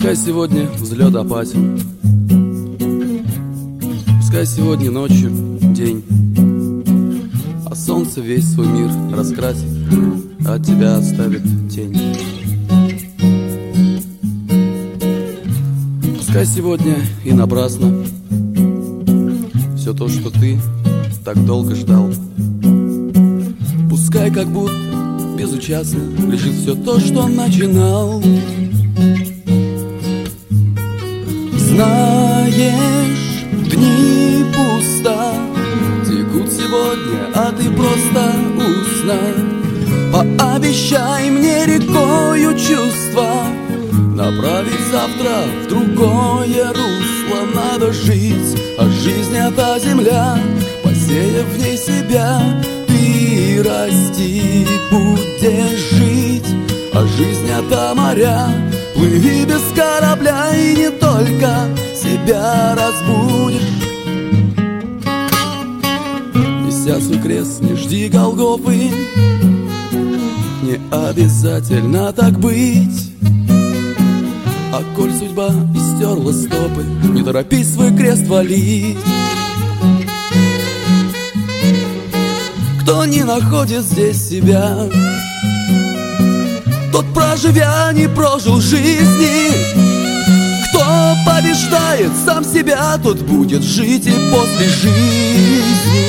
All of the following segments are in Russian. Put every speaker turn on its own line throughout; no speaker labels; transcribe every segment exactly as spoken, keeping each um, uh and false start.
Пускай сегодня взлет опасен, пускай сегодня ночью день, а солнце весь свой мир раскрасит, а от тебя оставит тень. Пускай сегодня и напрасно все то, что ты так долго ждал. Пускай как будто безучастно лежит все то, что начинал. Знаешь, дни пусто текут сегодня, а ты просто уснай. Пообещай мне рекою чувства направить завтра в другое русло. Надо жить, а жизнь это земля, посеяв в ней себя, ты расти будешь жить. А жизнь это моря, плыви без корабля и не только себя разбудишь. Неся свой крест, не жди Голгофы, не обязательно так быть. А коль судьба истерла стопы, не торопись свой крест валить. Кто не находит здесь себя, тот, проживя, не прожил жизни. Кто побеждает сам себя, тот будет жить и после жизни.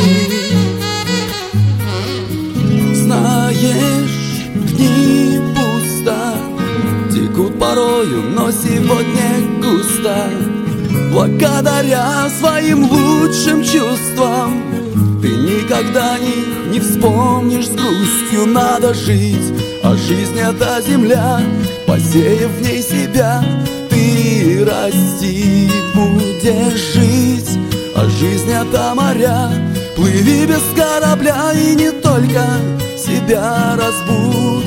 Знаешь, дни пусто текут порою, но сегодня густо. Благодаря своим лучшим чувствам ты никогда них не вспомнишь с грустью. Надо жить, а жизнь это земля, посеяв в ней себя, ты расти будешь жить. А жизнь это моря, плыви без корабля и не только себя разбудишь.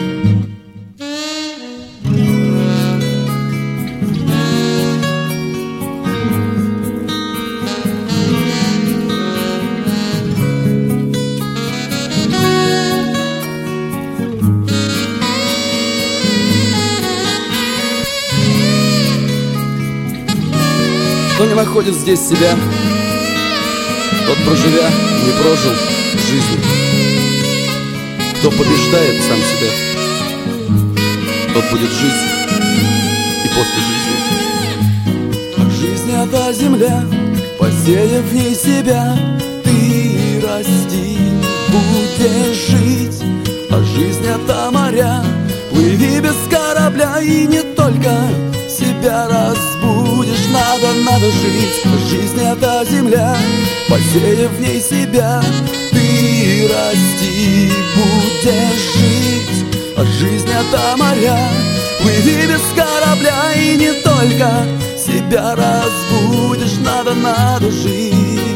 Кто не находит здесь себя, тот, проживя, не прожил жизни. Кто побеждает сам себя, тот будет жить и после жизни. А жизнь это земля, посеяв в ней себя, ты расти будешь жить. А жизнь это моря, плыви без корабля и не только себя разбудишь. Надо, надо жить, жизнь это земля, посеяв в ней себя, ты расти будешь жить. А жизнь это моря, плыви без корабля и не только себя разбудишь. Надо, надо жить,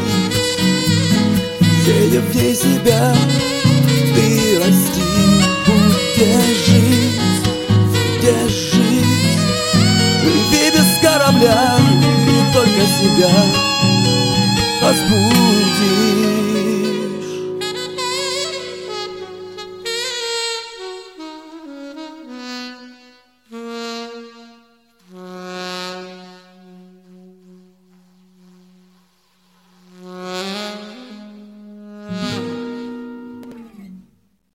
сея в ней себя, ты расти будешь жить, будешь жить. Плыви без корабля, не только себя разбудишь.